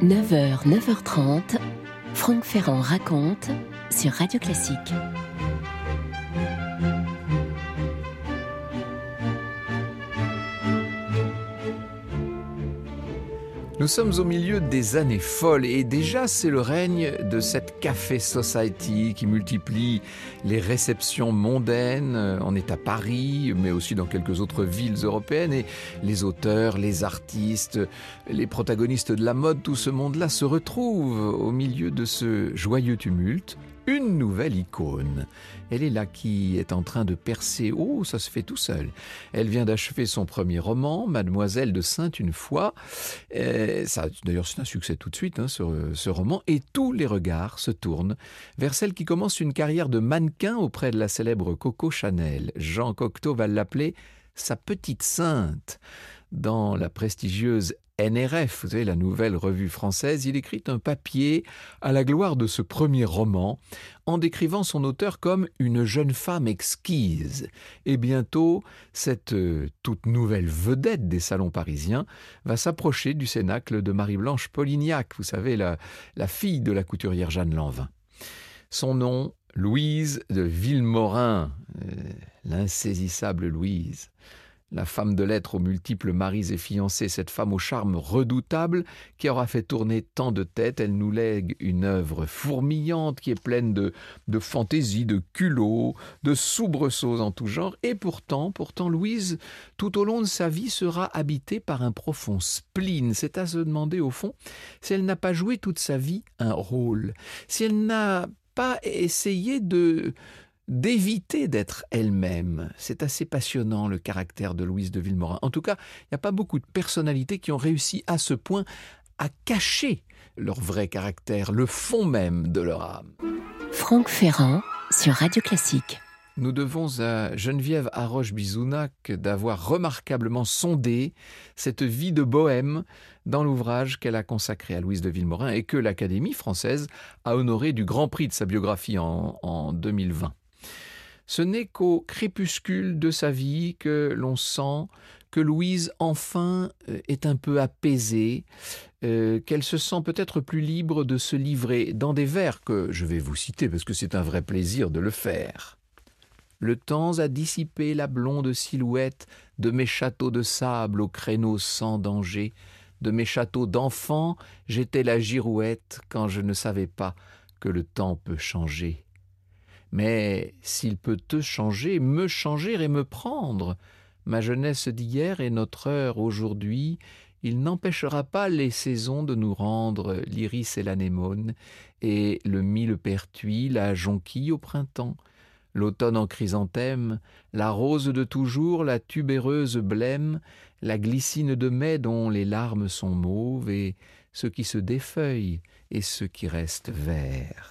9h, 9h30, Franck Ferrand raconte sur Radio Classique. Nous sommes au milieu des années folles et déjà c'est le règne de cette Café Society qui multiplie les réceptions mondaines. On est à Paris, mais aussi dans quelques autres villes européennes et les auteurs, les artistes, les protagonistes de la mode, tout ce monde-là se retrouve au milieu de ce joyeux tumulte. Une nouvelle icône. Elle est là qui est en train de percer. Oh, ça se fait tout seul. Elle vient d'achever son premier roman, Mademoiselle de Sainte une fois. D'ailleurs, c'est un succès tout de suite, ce roman. Et tous les regards se tournent vers celle qui commence une carrière de mannequin auprès de la célèbre Coco Chanel. Jean Cocteau va l'appeler sa petite sainte. Dans la prestigieuse NRF, vous savez, la nouvelle revue française, il écrit un papier à la gloire de ce premier roman, en décrivant son auteur comme une jeune femme exquise. Et bientôt, cette toute nouvelle vedette des salons parisiens va s'approcher du cénacle de Marie-Blanche Polignac, vous savez, la fille de la couturière Jeanne Lanvin. Son nom, Louise de Vilmorin, l'insaisissable Louise. La femme de lettres aux multiples maris et fiancés, cette femme au charme redoutable qui aura fait tourner tant de têtes, elle nous lègue une œuvre fourmillante qui est pleine de fantaisie, de culot, de soubresauts en tout genre. Et pourtant, Louise, tout au long de sa vie, sera habitée par un profond spleen. C'est à se demander au fond si elle n'a pas joué toute sa vie un rôle, si elle n'a pas essayé d'éviter d'être elle-même. C'est assez passionnant, le caractère de Louise de Vilmorin. En tout cas, il n'y a pas beaucoup de personnalités qui ont réussi à ce point à cacher leur vrai caractère, le fond même de leur âme. Franck Ferrand sur Radio Classique. Nous devons à Geneviève Haroche-Bizounac d'avoir remarquablement sondé cette vie de bohème dans l'ouvrage qu'elle a consacré à Louise de Vilmorin et que l'Académie française a honoré du Grand Prix de sa biographie en 2020. Ce n'est qu'au crépuscule de sa vie que l'on sent que Louise, enfin, est un peu apaisée, qu'elle se sent peut-être plus libre de se livrer dans des vers que je vais vous citer parce que c'est un vrai plaisir de le faire. Le temps a dissipé la blonde silhouette de mes châteaux de sable aux créneaux sans danger. De mes châteaux d'enfants, j'étais la girouette quand je ne savais pas que le temps peut changer. Mais s'il peut te changer, me changer et me prendre, ma jeunesse d'hier et notre heure aujourd'hui, il n'empêchera pas les saisons de nous rendre l'iris et l'anémone, et le millepertuis, la jonquille au printemps, l'automne en chrysanthème, la rose de toujours, la tubéreuse blême, la glycine de mai dont les larmes sont mauves, et ce qui se défeuille et ce qui reste vert.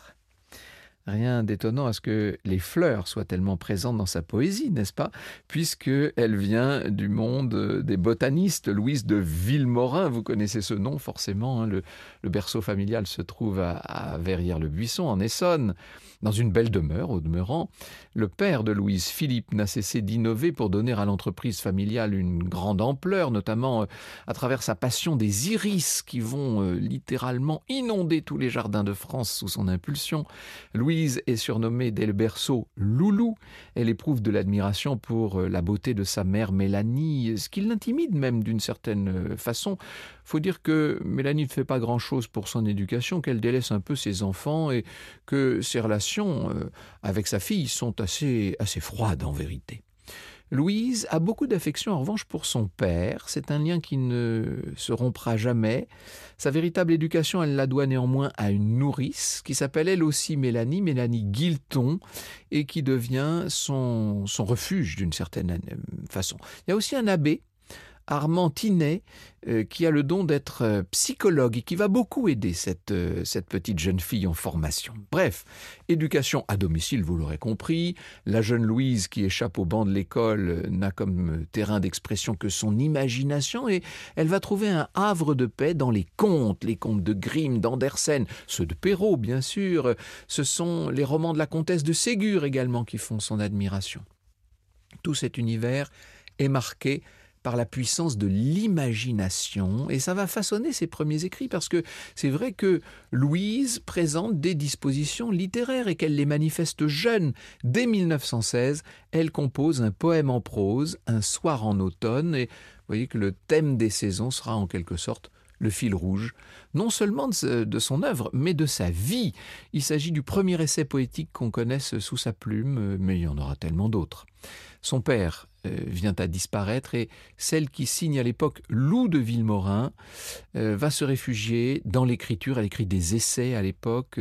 Rien d'étonnant à ce que les fleurs soient tellement présentes dans sa poésie, n'est-ce pas ? Puisqu'elle vient du monde des botanistes. Louise de Vilmorin, vous connaissez ce nom forcément, le berceau familial se trouve à Verrières-le-Buisson, en Essonne, dans une belle demeure au demeurant. Le père de Louise, Philippe, n'a cessé d'innover pour donner à l'entreprise familiale une grande ampleur, notamment à travers sa passion des iris qui vont littéralement inonder tous les jardins de France sous son impulsion. Louise est surnommée dès le berceau Loulou. Elle éprouve de l'admiration pour la beauté de sa mère Mélanie, ce qui l'intimide même d'une certaine façon. Faut dire que Mélanie ne fait pas grand-chose pour son éducation, qu'elle délaisse un peu ses enfants et que ses relations avec sa fille sont assez froides en vérité. Louise a beaucoup d'affection en revanche pour son père. C'est un lien qui ne se rompra jamais. Sa véritable éducation, elle la doit néanmoins à une nourrice qui s'appelle elle aussi Mélanie Guilton, et qui devient son refuge d'une certaine façon. Il y a aussi un abbé, Armand Tinet, qui a le don d'être psychologue et qui va beaucoup aider cette petite jeune fille en formation. Bref, éducation à domicile, vous l'aurez compris. La jeune Louise qui échappe au banc de l'école n'a comme terrain d'expression que son imagination et elle va trouver un havre de paix dans les contes de Grimm, d'Andersen, ceux de Perrault bien sûr. Ce sont les romans de la comtesse de Ségur également qui font son admiration. Tout cet univers est marqué par la puissance de l'imagination et ça va façonner ses premiers écrits parce que c'est vrai que Louise présente des dispositions littéraires et qu'elle les manifeste jeune. Dès 1916, elle compose un poème en prose, Un soir en automne, et vous voyez que le thème des saisons sera en quelque sorte le fil rouge, non seulement de son œuvre, mais de sa vie. Il s'agit du premier essai poétique qu'on connaisse sous sa plume, mais il y en aura tellement d'autres. Son père vient à disparaître et celle qui signe à l'époque Lou de Vilmorin va se réfugier dans l'écriture. Elle écrit des essais à l'époque.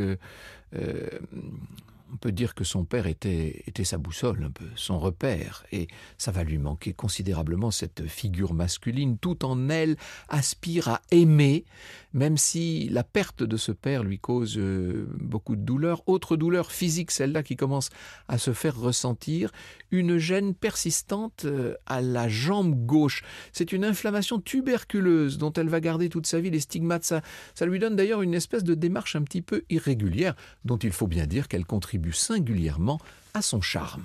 On peut dire que son père était sa boussole, un peu, son repère, et ça va lui manquer considérablement cette figure masculine. Tout en elle aspire à aimer, même si la perte de ce père lui cause beaucoup de douleur. Autre douleur physique, celle-là qui commence à se faire ressentir, une gêne persistante à la jambe gauche. C'est une inflammation tuberculeuse dont elle va garder toute sa vie les stigmates. Ça lui donne d'ailleurs une espèce de démarche un petit peu irrégulière, dont il faut bien dire qu'elle contribue singulièrement à son charme.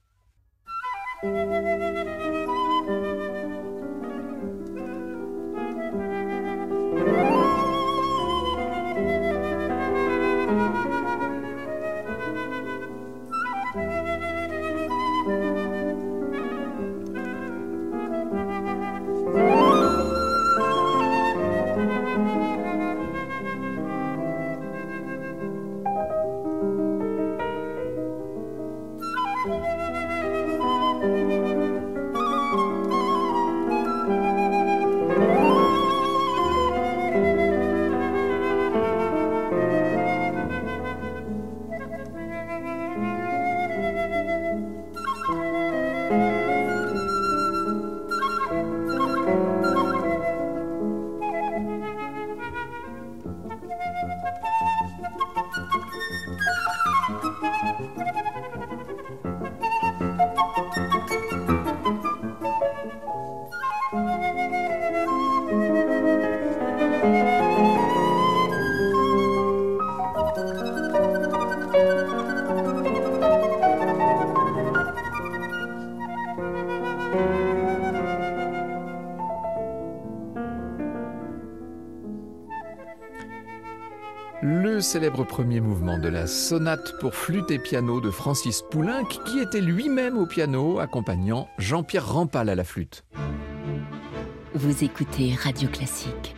Le célèbre premier mouvement de la sonate pour flûte et piano de Francis Poulenc, qui était lui-même au piano, accompagnant Jean-Pierre Rampal à la flûte. Vous écoutez Radio Classique.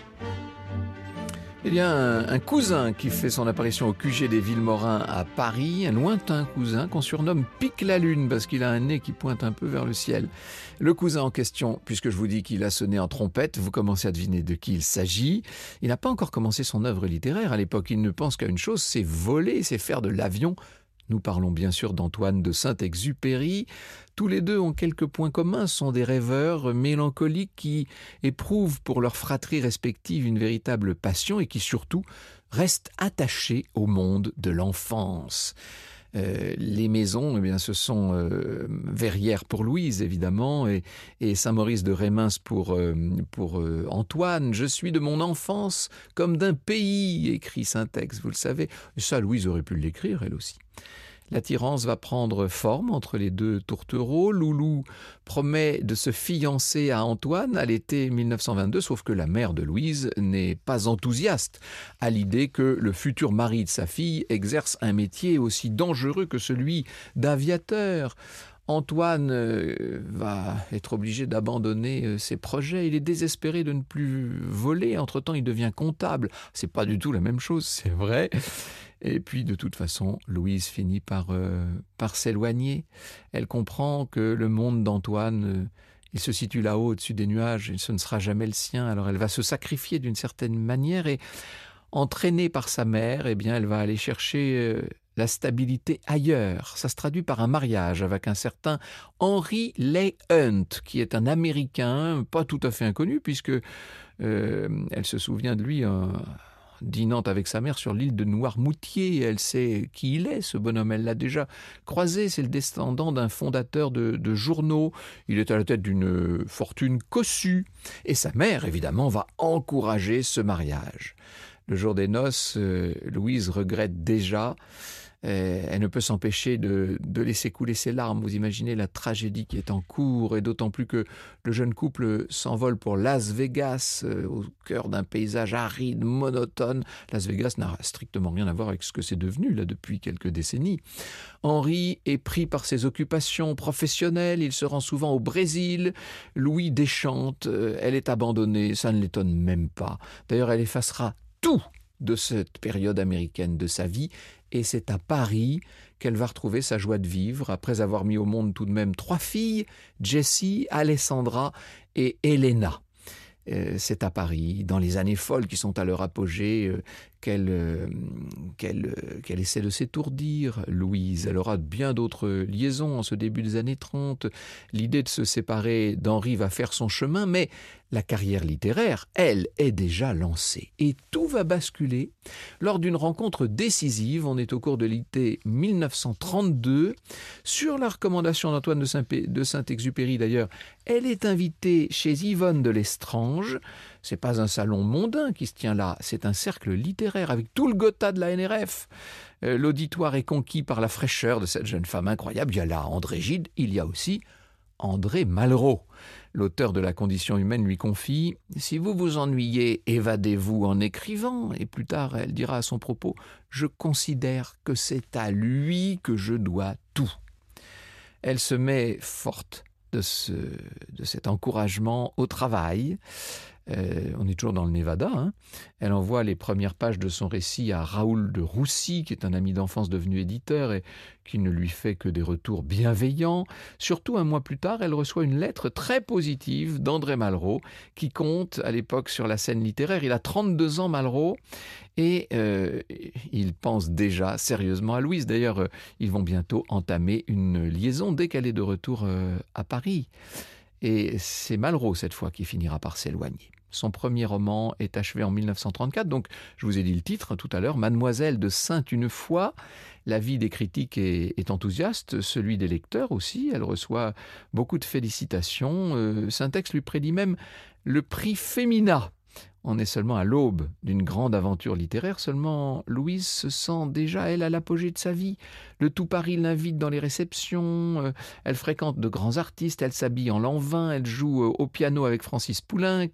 Il y a un cousin qui fait son apparition au QG des Vilmorin à Paris, un lointain cousin qu'on surnomme Pique la Lune parce qu'il a un nez qui pointe un peu vers le ciel. Le cousin en question, puisque je vous dis qu'il a sonné en trompette, vous commencez à deviner de qui il s'agit. Il n'a pas encore commencé son œuvre littéraire à l'époque, il ne pense qu'à une chose, c'est voler, c'est faire de l'avion. Nous parlons bien sûr d'Antoine de Saint-Exupéry. Tous les deux ont quelques points communs, sont des rêveurs mélancoliques qui éprouvent pour leur fratrie respective une véritable passion et qui surtout restent attachés au monde de l'enfance. Les maisons, eh bien, ce sont Verrières pour Louise, évidemment, et Saint-Maurice de Rémens pour Antoine. « Je suis de mon enfance comme d'un pays », écrit Saint-Ex, vous le savez. Et ça, Louise aurait pu l'écrire, elle aussi. L'attirance va prendre forme entre les deux tourtereaux. Loulou promet de se fiancer à Antoine à l'été 1922, sauf que la mère de Louise n'est pas enthousiaste à l'idée que le futur mari de sa fille exerce un métier aussi dangereux que celui d'aviateur. Antoine va être obligé d'abandonner ses projets. Il est désespéré de ne plus voler. Entre-temps, il devient comptable. C'est pas du tout la même chose, c'est vrai. Et puis, de toute façon, Louise finit par s'éloigner. Elle comprend que le monde d'Antoine, il se situe là-haut, au-dessus des nuages, et ce ne sera jamais le sien. Alors, elle va se sacrifier d'une certaine manière et, entraînée par sa mère, eh bien, elle va aller chercher la stabilité ailleurs. Ça se traduit par un mariage avec un certain Henry Leigh Hunt, qui est un Américain, pas tout à fait inconnu, puisque elle se souvient de lui dînant avec sa mère sur l'île de Noirmoutier. Elle sait qui il est, ce bonhomme. Elle l'a déjà croisé. C'est le descendant d'un fondateur de journaux. Il est à la tête d'une fortune cossue. Et sa mère, évidemment, va encourager ce mariage. Le jour des noces, Louise regrette déjà. Elle ne peut s'empêcher de laisser couler ses larmes. Vous imaginez la tragédie qui est en cours, et d'autant plus que le jeune couple s'envole pour Las Vegas, au cœur d'un paysage aride, monotone. Las Vegas n'a strictement rien à voir avec ce que c'est devenu là depuis quelques décennies. Henri est pris par ses occupations professionnelles, il se rend souvent au Brésil. Louis déchante, elle est abandonnée, ça ne l'étonne même pas. D'ailleurs, elle effacera tout de cette période américaine de sa vie, et c'est à Paris qu'elle va retrouver sa joie de vivre, après avoir mis au monde tout de même 3 filles, Jessie, Alessandra et Elena. C'est à Paris, dans les années folles qui sont à leur apogée, qu'elle essaie de s'étourdir, Louise. Elle aura bien d'autres liaisons en ce début des années 30. L'idée de se séparer d'Henri va faire son chemin, mais la carrière littéraire, elle, est déjà lancée. Et tout va basculer lors d'une rencontre décisive. On est au cours de l'été 1932. Sur la recommandation d'Antoine de Saint-Exupéry, d'ailleurs, elle est invitée chez Yvonne de Lestrange. C'est pas un salon mondain qui se tient là, c'est un cercle littéraire avec tout le Gotha de la NRF. L'auditoire est conquis par la fraîcheur de cette jeune femme incroyable. Il y a là André Gide, il y a aussi André Malraux. L'auteur de La condition humaine lui confie « Si vous vous ennuyez, évadez-vous en écrivant. » Et plus tard, elle dira à son propos « Je considère que c'est à lui que je dois tout. » Elle se met forte de cet encouragement au travail. On est toujours dans le Nevada. Hein. Elle envoie les premières pages de son récit à Raoul de Roussy, qui est un ami d'enfance devenu éditeur et qui ne lui fait que des retours bienveillants. Surtout, un mois plus tard, elle reçoit une lettre très positive d'André Malraux, qui compte à l'époque sur la scène littéraire. Il a 32 ans, Malraux, et il pense déjà sérieusement à Louise. D'ailleurs, ils vont bientôt entamer une liaison dès qu'elle est de retour à Paris. Et c'est Malraux, cette fois, qui finira par s'éloigner. Son premier roman est achevé en 1934, donc je vous ai dit le titre tout à l'heure, Mademoiselle de Sainte-une-Fois. L'avis des critiques est enthousiaste, celui des lecteurs aussi. Elle reçoit beaucoup de félicitations. Saint-Ex lui prédit même le prix Femina. On est seulement à l'aube d'une grande aventure littéraire, seulement Louise se sent déjà, elle, à l'apogée de sa vie. Le tout Paris l'invite dans les réceptions, elle fréquente de grands artistes, elle s'habille en l'an 20, elle joue au piano avec Francis Poulenc,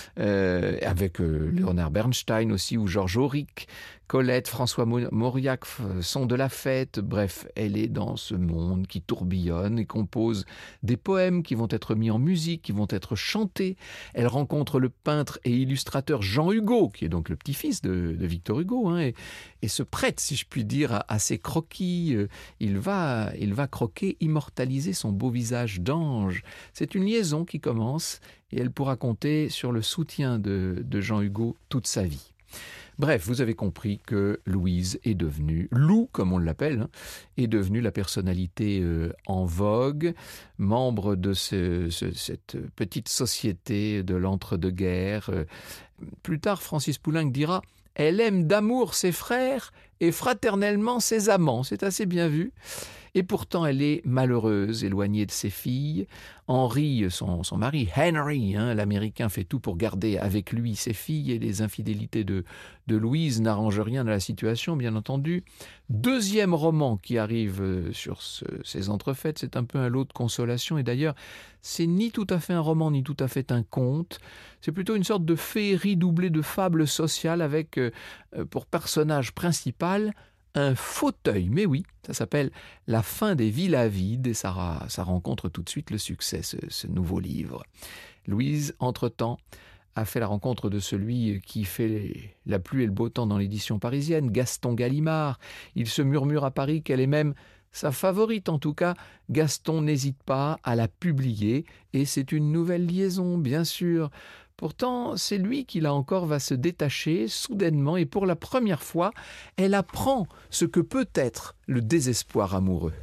avec Léonard Bernstein aussi, ou Georges Auric. Colette, François Mauriac sont de la fête. Bref, elle est dans ce monde qui tourbillonne et compose des poèmes qui vont être mis en musique, qui vont être chantés. Elle rencontre le peintre et illustrateur Jean Hugo, qui est donc le petit-fils de Victor Hugo, hein, et se prête, si je puis dire, à ses croquis. Il va croquer, immortaliser son beau visage d'ange. C'est une liaison qui commence et elle pourra compter sur le soutien de Jean Hugo toute sa vie. Bref, vous avez compris que Louise est devenue, Lou comme on l'appelle, hein, est devenue la personnalité en vogue, membre de cette petite société de l'entre-deux-guerres. Plus tard, Francis Poulenc dira « Elle aime d'amour ses frères et fraternellement ses amants ». C'est assez bien vu. Et pourtant, elle est malheureuse, éloignée de ses filles. Henri, son mari, Henry, hein, l'Américain, fait tout pour garder avec lui ses filles, et les infidélités de Louise n'arrangent rien à la situation, bien entendu. Deuxième roman qui arrive sur ces entrefaites, c'est un peu un lot de consolation, et d'ailleurs, c'est ni tout à fait un roman, ni tout à fait un conte. C'est plutôt une sorte de féerie doublée de fables sociales avec, pour personnage principal, un fauteuil. Mais oui, ça s'appelle La fin des villas vides et ça rencontre tout de suite le succès, ce nouveau livre. Louise, entre-temps, a fait la rencontre de celui qui fait la pluie et le beau temps dans l'édition parisienne, Gaston Gallimard. Il se murmure à Paris qu'elle est même sa favorite. En tout cas, Gaston n'hésite pas à la publier et c'est une nouvelle liaison, bien sûr. Pourtant, c'est lui qui, là encore, va se détacher soudainement et pour la première fois, elle apprend ce que peut être le désespoir amoureux.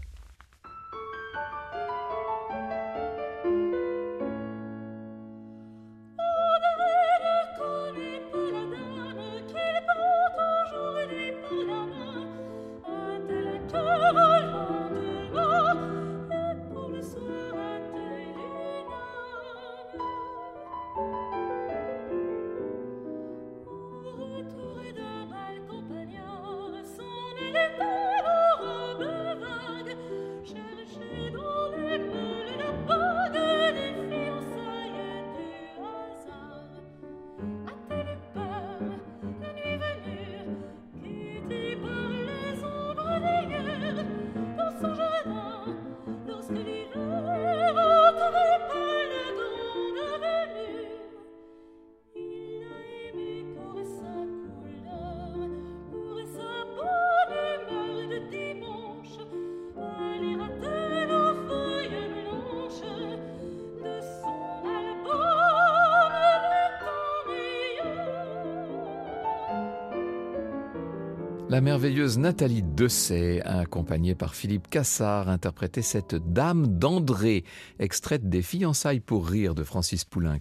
La merveilleuse Nathalie Dessay, accompagnée par Philippe Cassard, interprétait cette Dame d'André, extraite des Fiançailles pour rire de Francis Poulenc.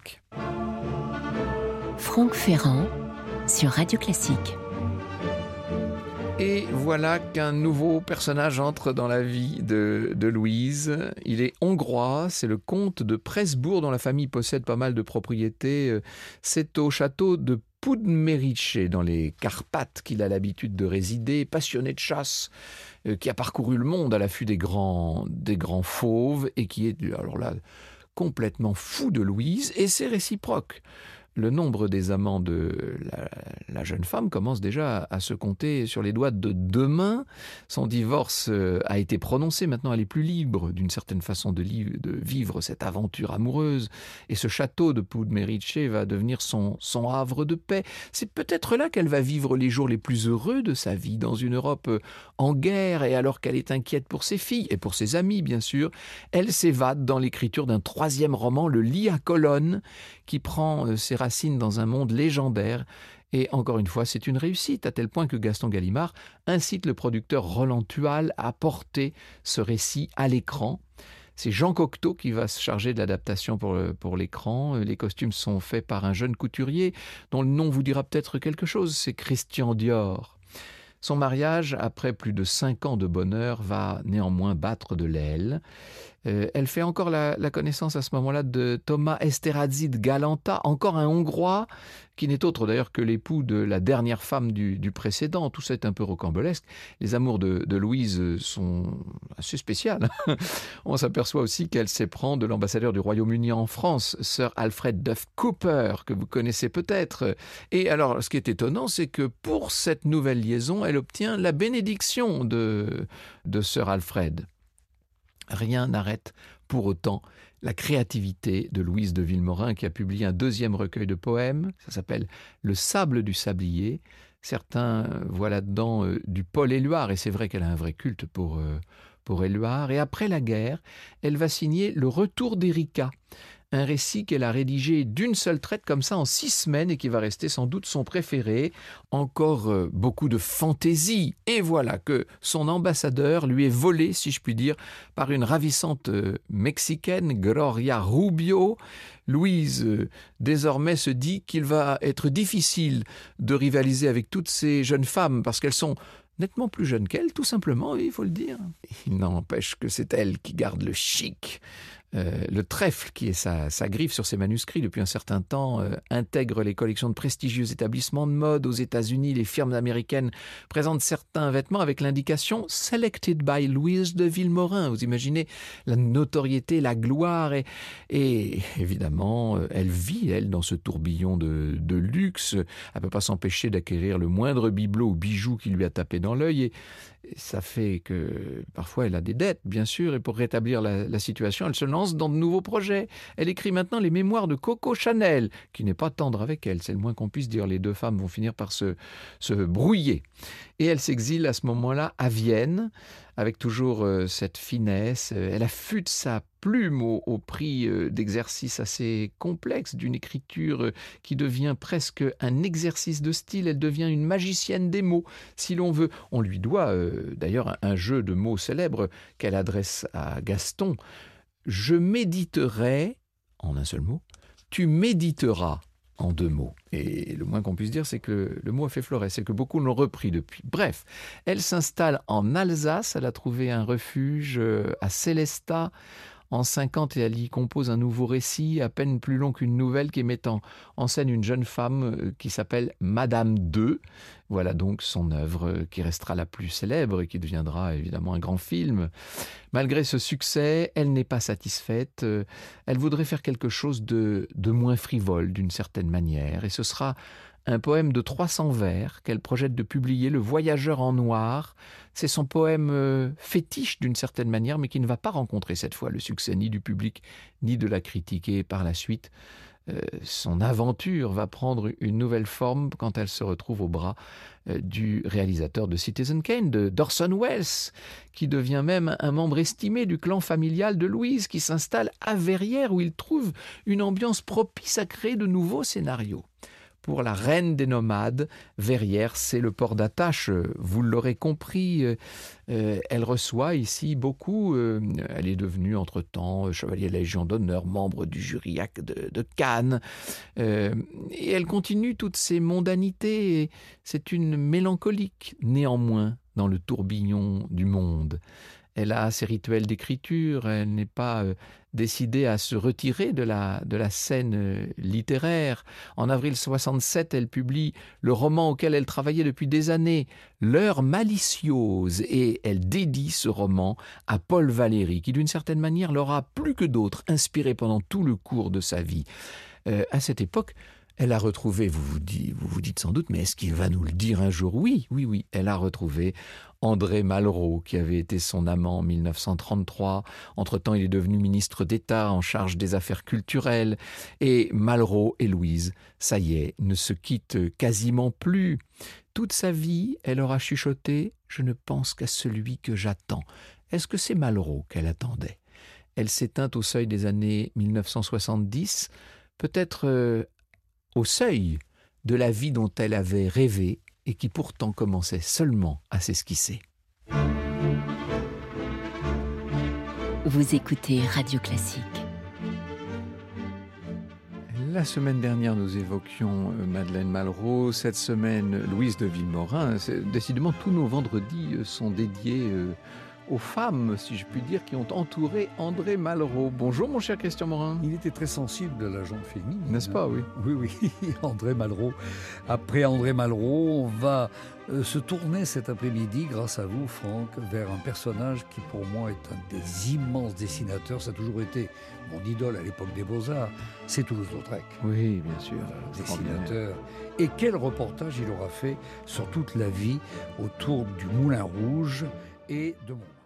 Franck Ferrand sur Radio Classique. Et voilà qu'un nouveau personnage entre dans la vie de Louise. Il est hongrois, c'est le comte de Pressbourg dont la famille possède pas mal de propriétés. C'est au château de Podmerice, dans les Carpates, qu'il a l'habitude de résider, passionné de chasse, qui a parcouru le monde à l'affût des grands fauves et qui est alors là complètement fou de Louise, et c'est réciproque. Le nombre des amants de la jeune femme commence déjà à se compter sur les doigts de deux mains. Son divorce a été prononcé, maintenant elle est plus libre d'une certaine façon de vivre cette aventure amoureuse. Et ce château de Podmerice va devenir son havre de paix. C'est peut-être là qu'elle va vivre les jours les plus heureux de sa vie, dans une Europe en guerre, et alors qu'elle est inquiète pour ses filles et pour ses amis bien sûr, elle s'évade dans l'écriture d'un troisième roman, Le lit à colonnes, qui prend ses racines dans un monde légendaire. Et encore une fois, c'est une réussite, à tel point que Gaston Gallimard incite le producteur Roland Tual à porter ce récit à l'écran. C'est Jean Cocteau qui va se charger de l'adaptation pour l'écran. Les costumes sont faits par un jeune couturier dont le nom vous dira peut-être quelque chose, c'est Christian Dior. Son mariage, après plus de 5 ans de bonheur, va néanmoins battre de l'aile. Elle fait encore la connaissance à ce moment-là de Thomas Esterházy de Galanta, encore un Hongrois, qui n'est autre d'ailleurs que l'époux de la dernière femme du précédent. Tout ça est un peu rocambolesque. Les amours de Louise sont assez spéciales. On s'aperçoit aussi qu'elle s'éprend de l'ambassadeur du Royaume-Uni en France, Sir Alfred Duff Cooper, que vous connaissez peut-être. Et alors, ce qui est étonnant, c'est que pour cette nouvelle liaison, elle obtient la bénédiction de Sir Alfred. Rien n'arrête pour autant la créativité de Louise de Villemorin, qui a publié un deuxième recueil de poèmes. Ça s'appelle « Le sable du sablier ». Certains voient là-dedans du Paul Éluard, et c'est vrai qu'elle a un vrai culte pour Éluard. Et après la guerre, elle va signer « Le retour d'Erika », un récit qu'elle a rédigé d'une seule traite comme ça en 6 semaines et qui va rester sans doute son préféré. Encore beaucoup de fantaisie. Et voilà que son ambassadeur lui est volé, si je puis dire, par une ravissante mexicaine, Gloria Rubio. Louise, désormais, se dit qu'il va être difficile de rivaliser avec toutes ces jeunes femmes parce qu'elles sont nettement plus jeunes qu'elle, tout simplement, il faut le dire. Il n'empêche que c'est elle qui garde le chic. Le trèfle, qui est sa griffe sur ses manuscrits depuis un certain temps, intègre les collections de prestigieux établissements de mode. Aux États-Unis, les firmes américaines présentent certains vêtements avec l'indication « Selected by Louise de Villemorin ». Vous imaginez la notoriété, la gloire, et évidemment, elle vit, elle, dans ce tourbillon de luxe. Elle ne peut pas s'empêcher d'acquérir le moindre bibelot ou bijou qui lui a tapé dans l'œil, et ça fait que parfois elle a des dettes, bien sûr, et pour rétablir la situation, elle se lance dans de nouveaux projets. Elle écrit maintenant les mémoires de Coco Chanel, qui n'est pas tendre avec elle, c'est le moins qu'on puisse dire. Les deux femmes vont finir par se brouiller. Et elle s'exile à ce moment-là à Vienne, avec toujours cette finesse. Elle affûte sa plume au prix d'exercices assez complexes, d'une écriture qui devient presque un exercice de style. Elle devient une magicienne des mots, si l'on veut. On lui doit d'ailleurs un jeu de mots célèbre qu'elle adresse à Gaston. « Je méditerai » en un seul mot, « tu méditeras » en 2 mots. Et le moins qu'on puisse dire, c'est que le mot a fait florès, c'est que beaucoup l'ont repris depuis. Bref, elle s'installe en Alsace, elle a trouvé un refuge à Sélestat en 50 et elle y compose un nouveau récit, à peine plus long qu'une nouvelle, qui met en scène une jeune femme qui s'appelle Madame II. Voilà donc son œuvre qui restera la plus célèbre et qui deviendra évidemment un grand film. Malgré ce succès, elle n'est pas satisfaite. Elle voudrait faire quelque chose de moins frivole d'une certaine manière, et ce sera un poème de 300 vers qu'elle projette de publier, Le Voyageur en noir. C'est son poème fétiche d'une certaine manière, mais qui ne va pas rencontrer cette fois le succès ni du public ni de la critique. Et par la suite, son aventure va prendre une nouvelle forme quand elle se retrouve au bras du réalisateur de Citizen Kane, d'Orson Welles, qui devient même un membre estimé du clan familial de Louise, qui s'installe à Verrières, où il trouve une ambiance propice à créer de nouveaux scénarios. pour la reine des nomades. Verrières, c'est le port d'attache, vous l'aurez compris. Elle reçoit ici beaucoup. Elle est devenue entre-temps chevalier de la Légion d'honneur, membre du jury de Cannes. Et elle continue toutes ses mondanités. Et c'est une mélancolique, néanmoins, dans le tourbillon du monde. Elle a ses rituels d'écriture, elle n'est pas décidée à se retirer de la scène littéraire. En avril 67, elle publie le roman auquel elle travaillait depuis des années, L'heure malicieuse, et elle dédie ce roman à Paul Valéry, qui d'une certaine manière l'aura plus que d'autres inspiré pendant tout le cours de sa vie. À cette époque, elle a retrouvé, vous vous dites sans doute, mais est-ce qu'il va nous le dire un jour ? Oui, elle a retrouvé André Malraux, qui avait été son amant en 1933. Entre-temps, il est devenu ministre d'État en charge des affaires culturelles. Et Malraux et Louise, ça y est, ne se quittent quasiment plus. Toute sa vie, elle aura chuchoté « Je ne pense qu'à celui que j'attends ». Est-ce que c'est Malraux qu'elle attendait ? Elle s'éteint au seuil des années 1970, peut-être au seuil de la vie dont elle avait rêvé et qui pourtant commençait seulement à s'esquisser. Vous écoutez Radio Classique. La semaine dernière, nous évoquions Madeleine Malraux. Cette semaine, Louise de Vilmorin. Décidément, tous nos vendredis sont dédiés aux femmes, si je puis dire, qui ont entouré André Malraux. Bonjour mon cher Christian Morin. Il était très sensible de la gente féminine. N'est-ce pas, oui. Oui, André Malraux. Après André Malraux, on va se tourner cet après-midi, grâce à vous Franck, vers un personnage qui pour moi est un des immenses dessinateurs. Ça a toujours été mon idole à l'époque des Beaux-Arts. C'est Toulouse-Lautrec. Oui, bien sûr. Dessinateur. Et quel reportage il aura fait sur toute la vie autour du Moulin Rouge et de Montmartre.